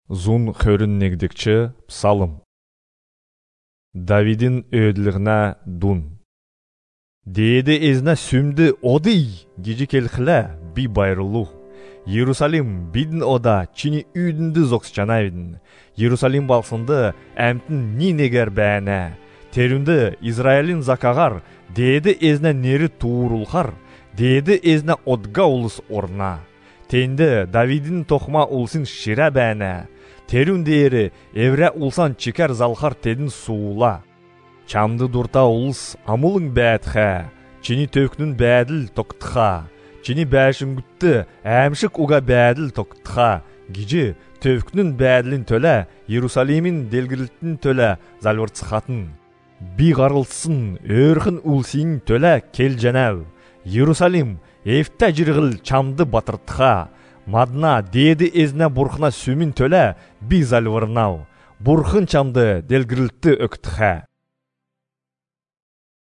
Зун хөріннегдікчі псалым. Давидин өділігіна дун. Дейді ezna сүмді одый, гижі келхілі би байрылу. Иерусалим бидін ода чини үйдінді зоксчанайдын. Иерусалим балсынды әмтін нинегер бәне. Терінді Израилин закағар, дейді ezna нері туырулхар, дейді ezna одга улыс орна. Тенді Давидин тоқма улсын шира бәне. Терін дейірі евре улсан чекер залхар тедін суыла. Чамды дұрта улыс амулың бәдіға, чини төкнің бәділ тоқтыға, чини бәшінгітті әмшік уға бәділ тоқтыға, гижі төкнің бәділін төлі, Иерусалимин делгіліттін төлі залвыртсықатын. Би ғарылсын, өрхін улсин төлі кел жәнәу. Иерусалим, ефті жырғыл чамды батыртыға, мадна дейді ezna бурхына сүмін төлі би залвырнау. Бурхын чамды делгілітті өктіға.